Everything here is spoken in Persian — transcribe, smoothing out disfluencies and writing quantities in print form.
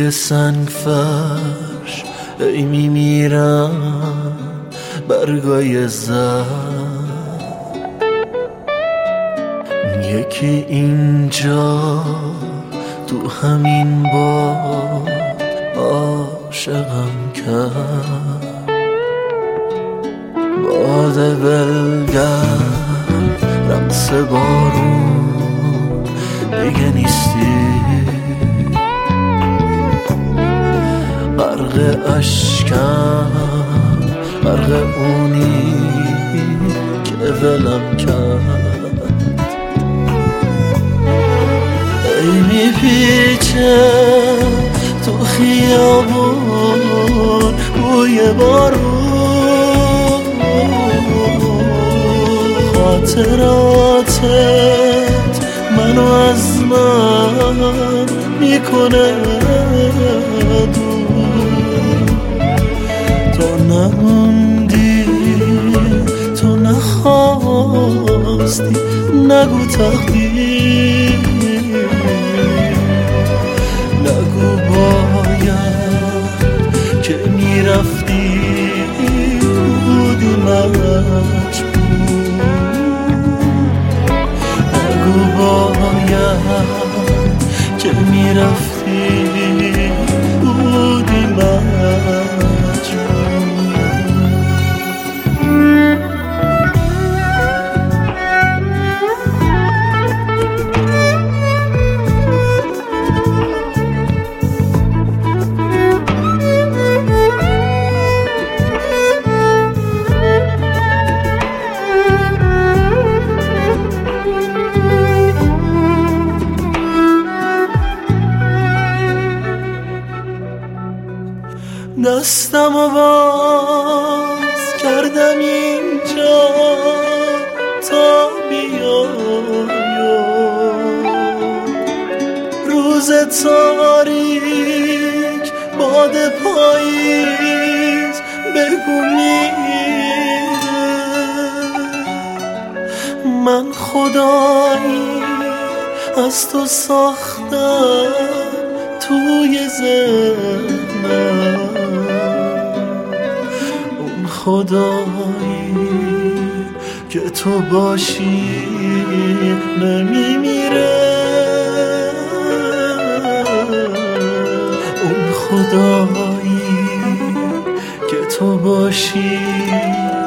روی سنگ فرش ای میمیرم برگای زد، یکی اینجا تو همین باد عاشقم کرد. باد بلگرم رقص بارون دیگه نیستی، غرق اشکم غرق اونی که ولم کرد. ای میپیچه تو خیابون بوی بارون، خاطراتت منو از من میکنه دور. تو نموندی، تو نخواستی، نگو تقدیر، نگو باید که میرفتی بودی مجبور، نگو باید که میرفتی بودی مجبور. دستم و باز کردم اینجا تا بیای، روز تاریک باد پاییز بگو میره. من خدایی از تو ساختم توی ذهنم، اون خدایی که تو باشی نمیمیره، اون خدایی که تو باشی